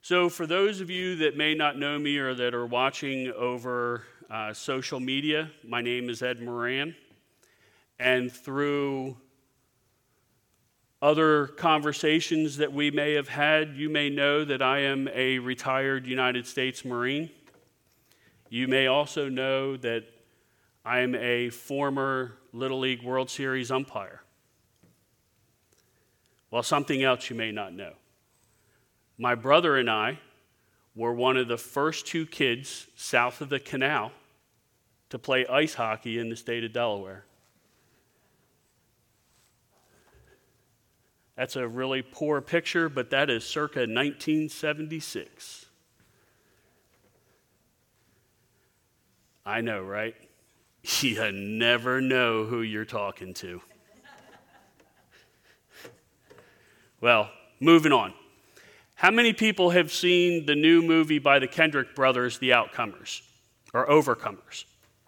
So for those of you that may not know me or that are watching over social media, my name is Ed Moran. And through other conversations that we may have had, you may know that I am a retired United States Marine. You may also know that I am a former Little League World Series umpire. Well, something else you may not know. My brother and I were one of the first two kids south of the canal to play ice hockey in the state of Delaware. That's a really poor picture, but that is circa 1976. I know, right? You never know who you're talking to. Well, moving on. How many people have seen the new movie by the Kendrick brothers, The Outcomers, or Overcomers?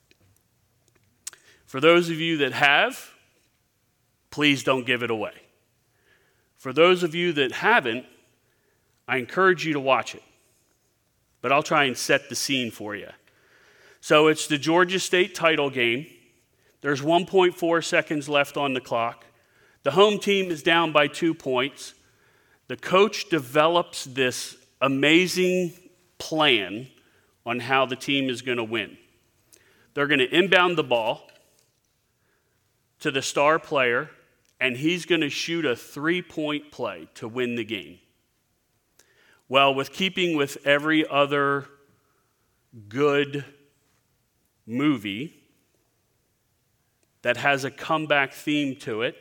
For those of you that have, please don't give it away. For those of you that haven't, I encourage you to watch it. But I'll try and set the scene for you. So it's the Georgia State title game. There's 1.4 seconds left on the clock. The home team is down by 2 points. The coach develops this amazing plan on how the team is going to win. They're going to inbound the ball to the star player, and he's going to shoot a 3-point play to win the game. Well, with keeping with every other good movie that has a comeback theme to it,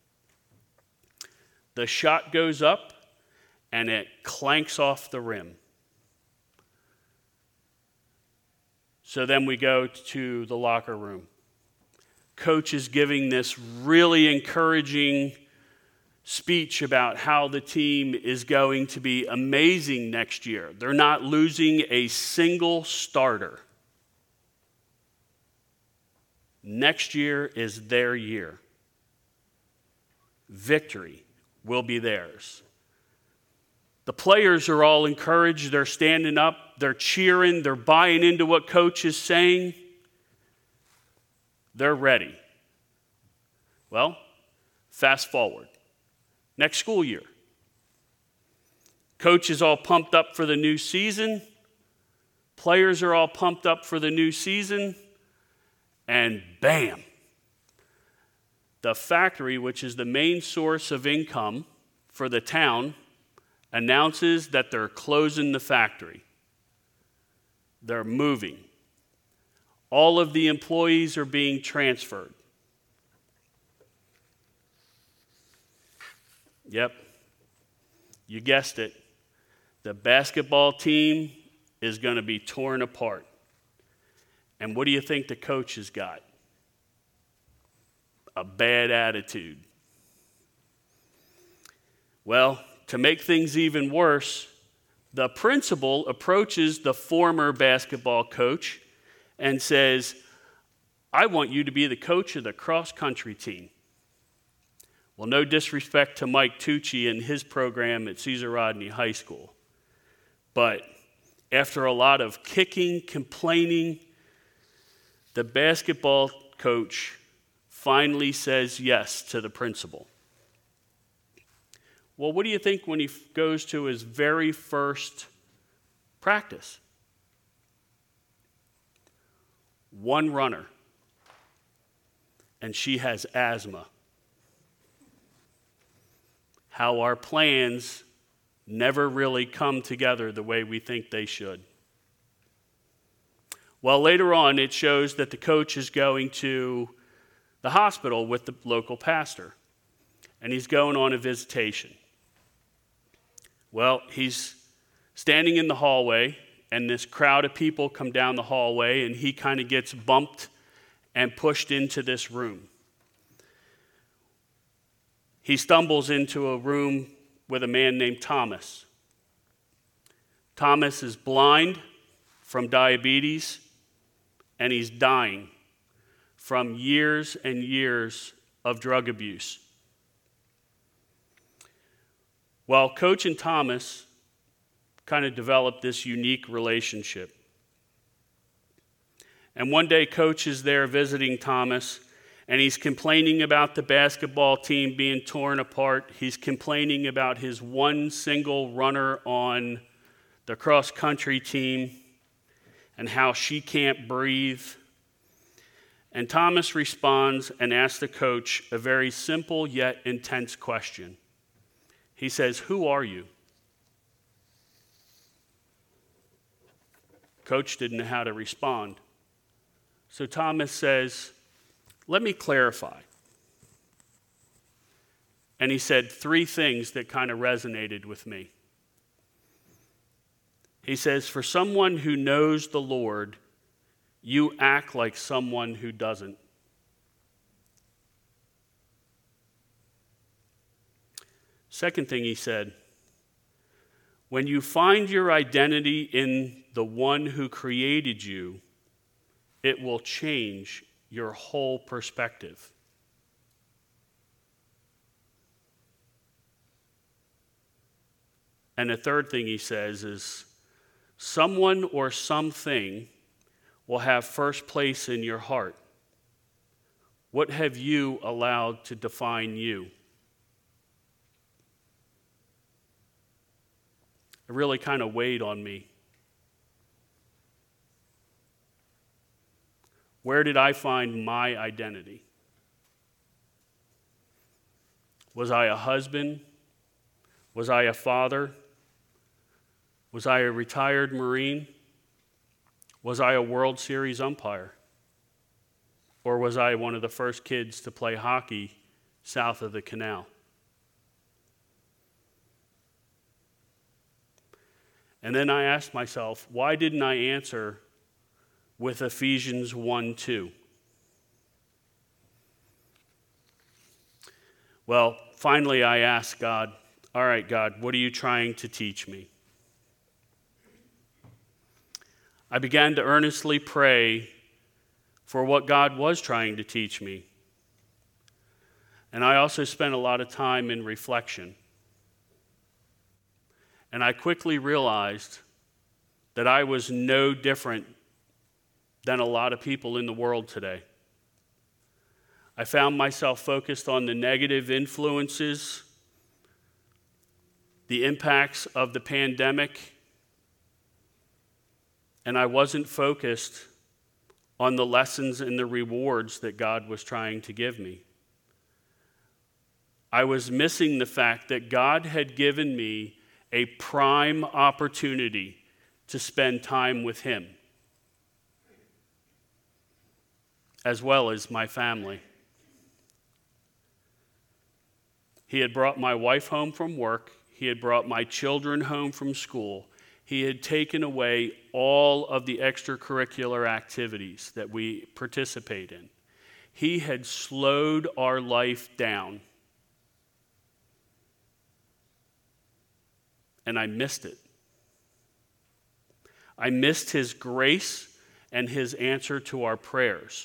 the shot goes up and it clanks off the rim. So then we go to the locker room. Coach is giving this really encouraging speech about how the team is going to be amazing next year. They're not losing a single starter. Next year is their year. Victory will be theirs. The players are all encouraged. They're standing up. They're cheering. They're buying into what coach is saying. They're ready. Well, fast forward. Next school year. Coach is all pumped up for the new season. Players are all pumped up for the new season. And bam! The factory, which is the main source of income for the town, announces that they're closing the factory. They're moving. All of the employees are being transferred. Yep, you guessed it. The basketball team is going to be torn apart. And what do you think the coach has got? A bad attitude. Well, to make things even worse, the principal approaches the former basketball coach and says, I want you to be the coach of the cross-country team. Well, no disrespect to Mike Tucci and his program at Caesar Rodney High School. But after a lot of kicking, complaining, the basketball coach finally says yes to the principal. Well, what do you think when he goes to his very first practice? One runner, and she has asthma. How our plans never really come together the way we think they should. Well, later on, it shows that the coach is going to the hospital with the local pastor, and he's going on a visitation. Well, he's standing in the hallway, and this crowd of people come down the hallway, and he kind of gets bumped and pushed into this room. He stumbles into a room with a man named Thomas. Thomas is blind from diabetes, and he's dying from years and years of drug abuse. Well, Coach and Thomas kind of developed this unique relationship. And one day, Coach is there visiting Thomas, and he's complaining about the basketball team being torn apart. He's complaining about his one single runner on the cross-country team and how she can't breathe. And Thomas responds and asks the coach a very simple yet intense question. He says, "Who are you?" Coach didn't know how to respond. So Thomas says, "Let me clarify." And he said 3 things that kind of resonated with me. He says, "For someone who knows the Lord, you act like someone who doesn't." Second thing he said, "When you find your identity in the one who created you, it will change your whole perspective." And the third thing he says is, someone or something will have first place in your heart. What have you allowed to define you? It really kind of weighed on me. Where did I find my identity? Was I a husband? Was I a father? Was I a retired Marine? Was I a World Series umpire? Or was I one of the first kids to play hockey south of the canal? And then I asked myself, why didn't I answer with Ephesians 1:2? Well, finally I asked God, all right, God, what are you trying to teach me? I began to earnestly pray for what God was trying to teach me. And I also spent a lot of time in reflection. And I quickly realized that I was no different than a lot of people in the world today. I found myself focused on the negative influences, the impacts of the pandemic, and I wasn't focused on the lessons and the rewards that God was trying to give me. I was missing the fact that God had given me a prime opportunity to spend time with Him, as well as my family. He had brought my wife home from work. He had brought my children home from school. He had taken away all of the extracurricular activities that we participate in. He had slowed our life down. And I missed it. I missed His grace and His answer to our prayers.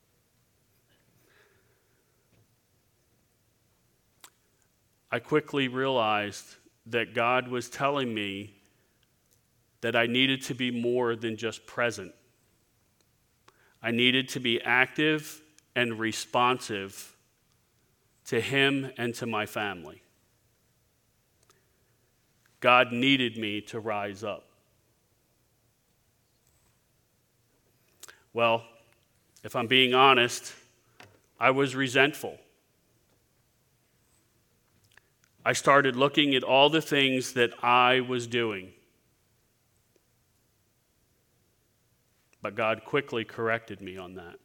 I quickly realized that God was telling me that I needed to be more than just present. I needed to be active and responsive to Him and to my family. God needed me to rise up. Well, if I'm being honest, I was resentful. I started looking at all the things that I was doing. But God quickly corrected me on that.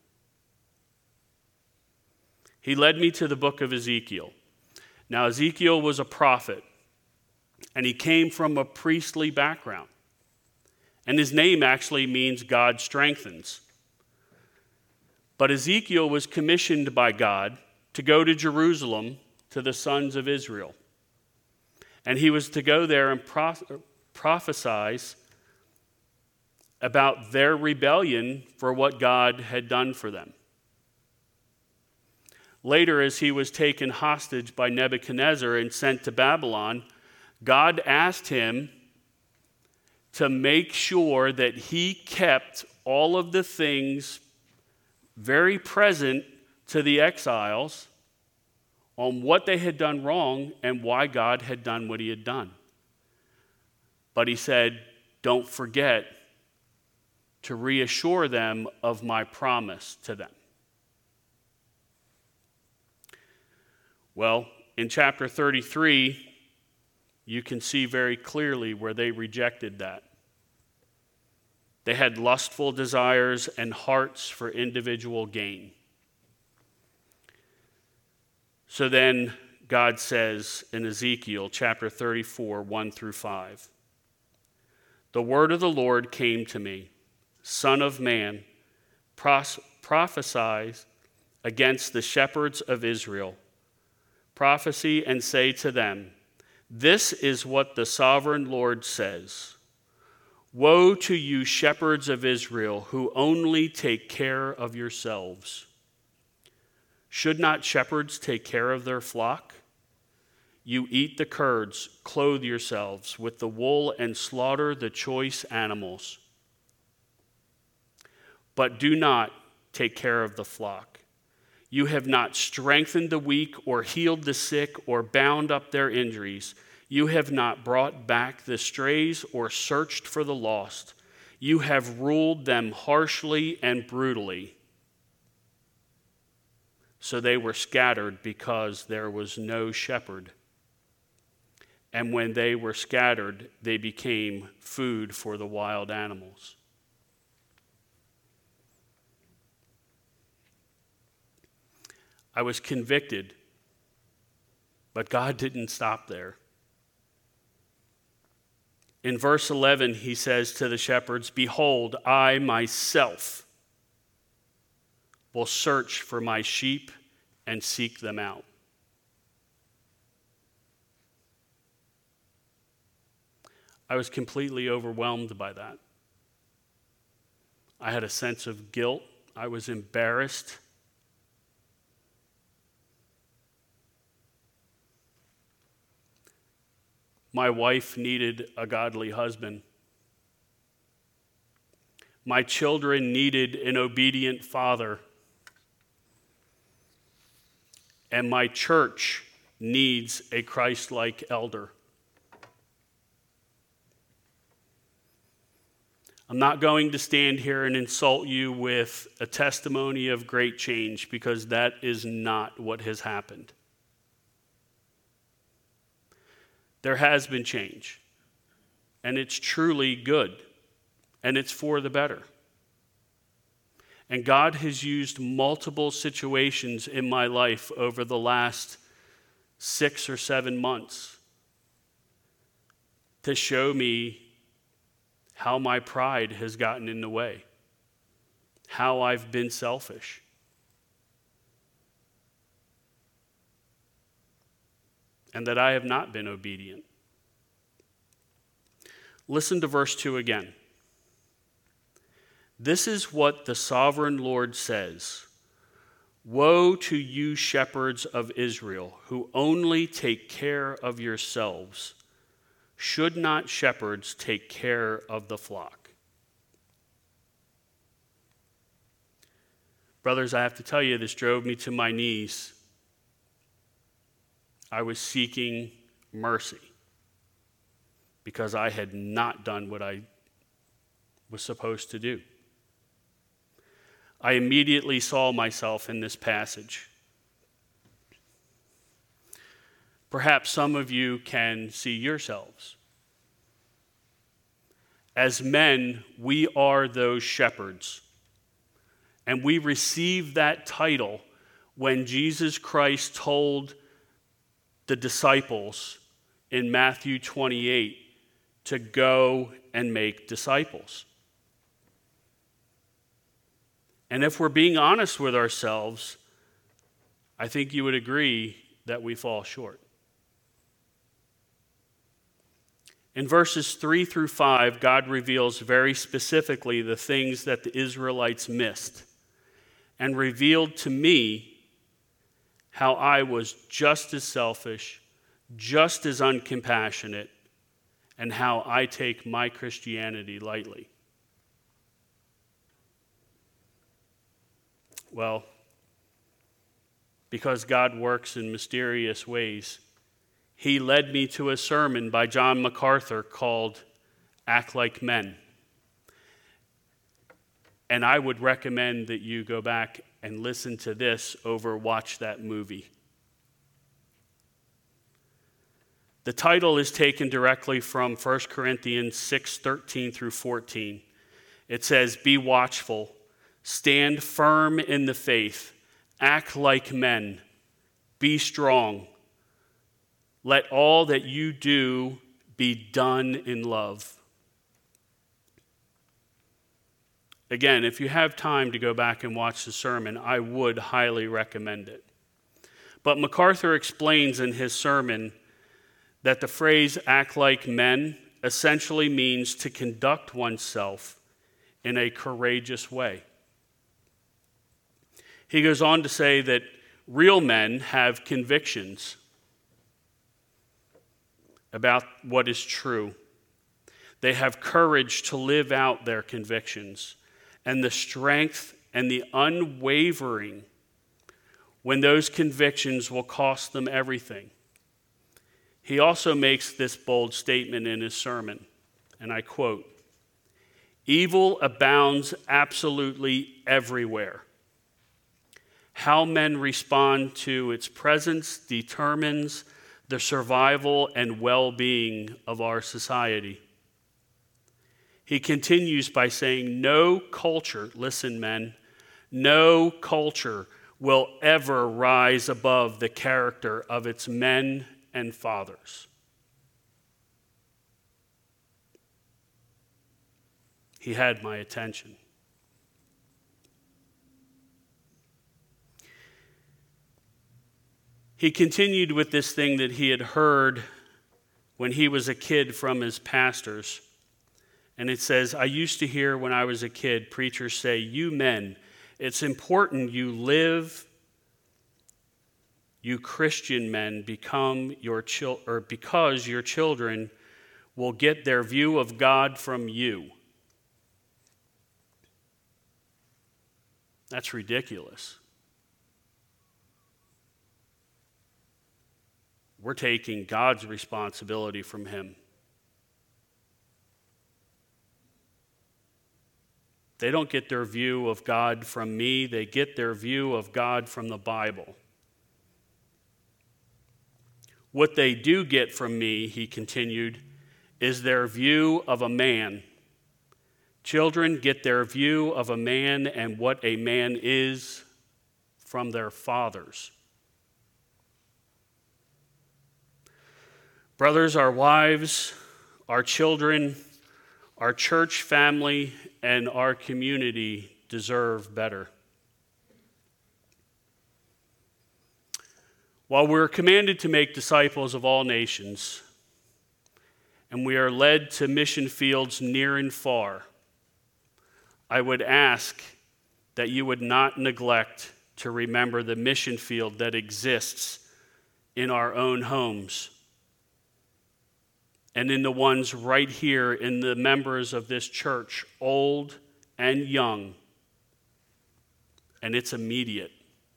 He led me to the book of Ezekiel. Now, Ezekiel was a prophet, and he came from a priestly background. And his name actually means God strengthens. But Ezekiel was commissioned by God to go to Jerusalem to the sons of Israel. And he was to go there and prophesy about their rebellion for what God had done for them. Later, as he was taken hostage by Nebuchadnezzar and sent to Babylon, God asked him to make sure that he kept all of the things very present to the exiles on what they had done wrong and why God had done what he had done. But he said, don't forget to reassure them of my promise to them. Well, in chapter 33, you can see very clearly where they rejected that. They had lustful desires and hearts for individual gain. So then God says in Ezekiel chapter 34, 1 through 5, the word of the Lord came to me, Son of man, prophesy against the shepherds of Israel. Prophesy and say to them, this is what the sovereign Lord says. Woe to you, shepherds of Israel, who only take care of yourselves. Should not shepherds take care of their flock? You eat the curds, clothe yourselves with the wool, and slaughter the choice animals. But do not take care of the flock. You have not strengthened the weak or healed the sick or bound up their injuries. You have not brought back the strays or searched for the lost. You have ruled them harshly and brutally. So they were scattered because there was no shepherd. And when they were scattered, they became food for the wild animals. I was convicted, but God didn't stop there. In verse 11, he says to the shepherds, behold, I myself will search for my sheep and seek them out. I was completely overwhelmed by that. I had a sense of guilt. I was embarrassed. My wife needed a godly husband. My children needed an obedient father. And my church needs a Christ-like elder. I'm not going to stand here and insult you with a testimony of great change, because that is not what has happened. There has been change, and it's truly good, and it's for the better. And God has used multiple situations in my life over the last 6 or 7 months to show me how my pride has gotten in the way, how I've been selfish. And that I have not been obedient. Listen to verse 2 again. This is what the sovereign Lord says. Woe to you, shepherds of Israel, who only take care of yourselves. Should not shepherds take care of the flock? Brothers, I have to tell you, this drove me to my knees. I was seeking mercy because I had not done what I was supposed to do. I immediately saw myself in this passage. Perhaps some of you can see yourselves. As men, we are those shepherds. And we receive that title when Jesus Christ told the disciples in Matthew 28 to go and make disciples. And if we're being honest with ourselves, I think you would agree that we fall short. In verses 3 through 5, God reveals very specifically the things that the Israelites missed and revealed to me how I was just as selfish, just as uncompassionate, and how I take my Christianity lightly? Well, because God works in mysterious ways, he led me to a sermon by John MacArthur called Act Like Men. And I would recommend that you go back and listen to this over watch that movie. The title is taken directly from 1 Corinthians 6:13 through 14. It says, "Be watchful, stand firm in the faith, act like men, be strong. Let all that you do be done in love." Again, if you have time to go back and watch the sermon, I would highly recommend it. But MacArthur explains in his sermon that the phrase act like men essentially means to conduct oneself in a courageous way. He goes on to say that real men have convictions about what is true. They have courage to live out their convictions and the strength and the unwavering when those convictions will cost them everything. He also makes this bold statement in his sermon, and I quote, "Evil abounds absolutely everywhere. How men respond to its presence determines the survival and well-being of our society." He continues by saying, no culture, listen men, no culture will ever rise above the character of its men and fathers. He had my attention. He continued with this thing that he had heard when he was a kid from his pastors. And it says, "I used to hear when I was a kid preachers say, 'You men, it's important you live, you Christian men, because your children will get their view of God from you.'" That's ridiculous. We're taking God's responsibility from him. They don't get their view of God from me. They get their view of God from the Bible. What they do get from me, he continued, is their view of a man. Children get their view of a man and what a man is from their fathers. Brothers, our wives, our children, our church family, and our community deserve better. While we're commanded to make disciples of all nations, and we are led to mission fields near and far, I would ask that you would not neglect to remember the mission field that exists in our own homes and in the ones right here in the members of this church, old and young, and it's immediate.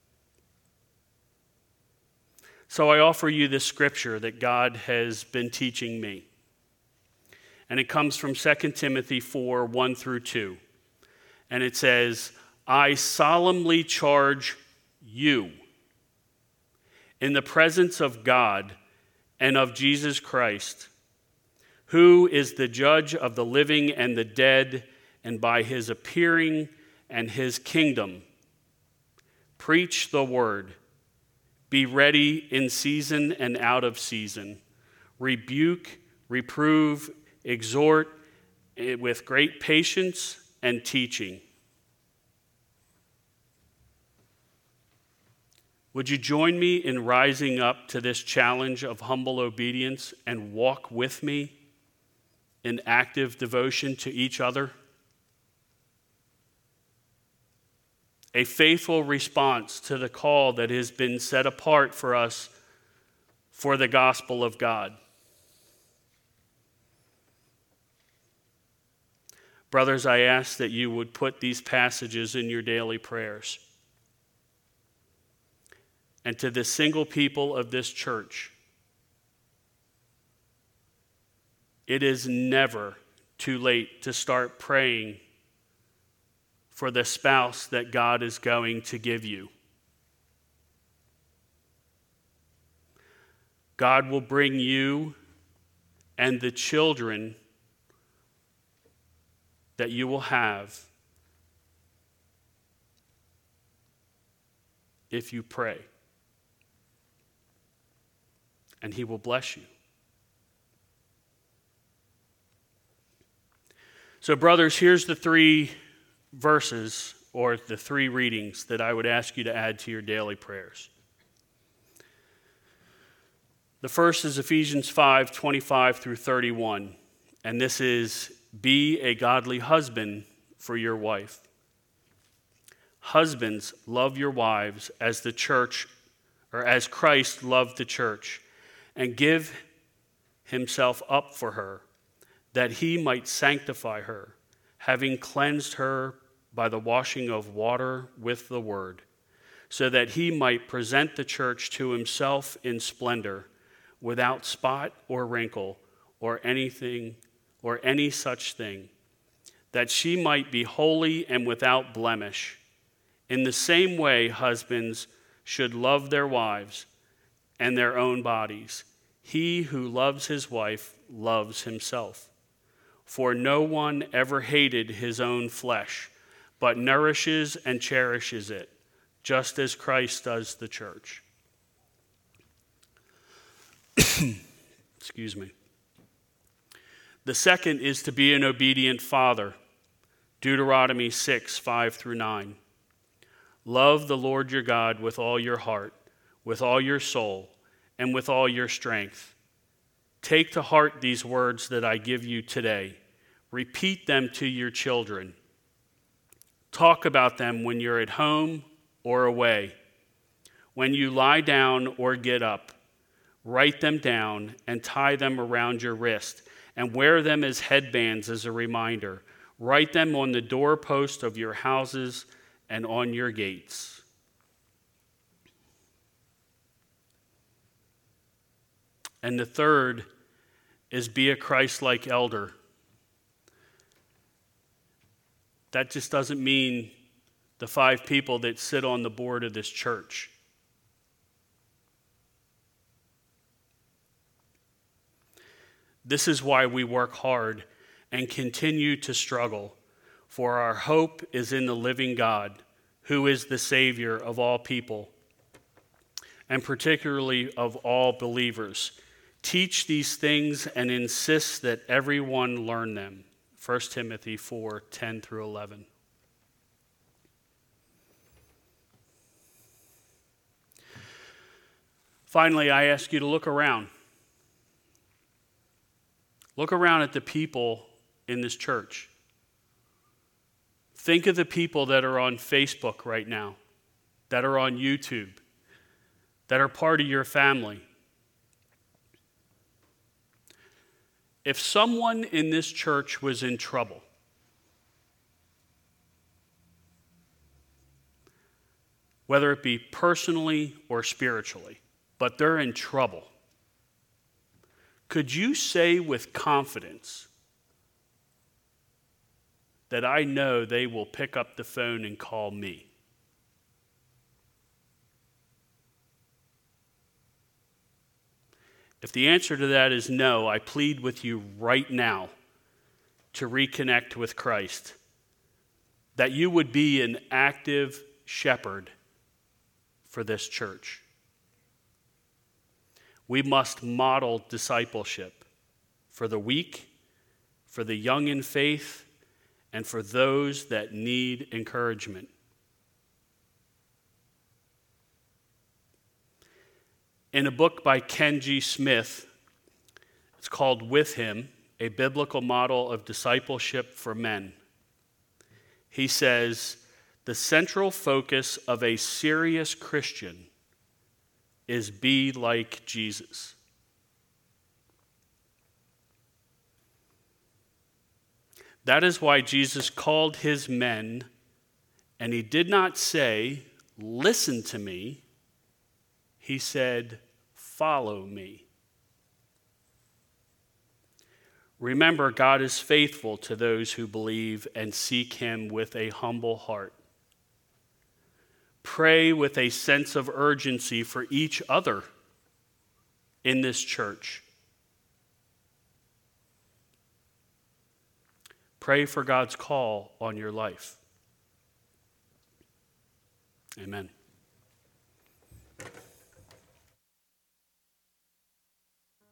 So I offer you this scripture that God has been teaching me. And it comes from 2 Timothy 4, 1 through 2. And it says, "I solemnly charge you in the presence of God and of Jesus Christ, who is the judge of the living and the dead, and by his appearing and his kingdom, preach the word. Be ready in season and out of season. Rebuke, reprove, exhort with great patience and teaching." Would you join me in rising up to this challenge of humble obedience and walk with me in active devotion to each other? A faithful response to the call that has been set apart for us for the gospel of God. Brothers, I ask that you would put these passages in your daily prayers. And to the single people of this church, it is never too late to start praying for the spouse that God is going to give you. God will bring you and the children that you will have if you pray. And he will bless you. So, brothers, here's the 3 verses or the 3 readings that I would ask you to add to your daily prayers. The first is Ephesians 5:25 through 31, and this is, be a godly husband for your wife. Husbands, love your wives as the church, or as Christ loved the church, and give himself up for her, that he might sanctify her, having cleansed her by the washing of water with the word, so that he might present the church to himself in splendor, without spot or wrinkle or anything or any such thing, that she might be holy and without blemish. In the same way, husbands should love their wives and their own bodies. He who loves his wife loves himself. For no one ever hated his own flesh, but nourishes and cherishes it, just as Christ does the church. Excuse me. The second is to be an obedient father. Deuteronomy 6:5 through 9. Love the Lord your God with all your heart, with all your soul, and with all your strength. Take to heart these words that I give you today. Repeat them to your children. Talk about them when you're at home or away, when you lie down or get up. Write them down and tie them around your wrist and wear them as headbands as a reminder. Write them on the doorpost of your houses and on your gates. And the third is be a Christ-like elder. That just doesn't mean the 5 people that sit on the board of this church. This is why we work hard and continue to struggle, for our hope is in the living God, who is the Savior of all people, and particularly of all believers. Teach these things and insist that everyone learn them. 1 Timothy 4:10 through 11. Finally, I ask you to look around. Look around at the people in this church. Think of the people that are on Facebook right now, that are on YouTube, that are part of your family. If someone in this church was in trouble, whether it be personally or spiritually, but they're in trouble, could you say with confidence that I know they will pick up the phone and call me? If the answer to that is no, I plead with you right now to reconnect with Christ, that you would be an active shepherd for this church. We must model discipleship for the weak, for the young in faith, and for those that need encouragement. In a book by Ken G. Smith, it's called With Him, A Biblical Model of Discipleship for Men. He says, the central focus of a serious Christian is be like Jesus. That is why Jesus called his men, and he did not say, "Listen to me." He said, "Follow me." Remember, God is faithful to those who believe and seek him with a humble heart. Pray with a sense of urgency for each other in this church. Pray for God's call on your life. Amen.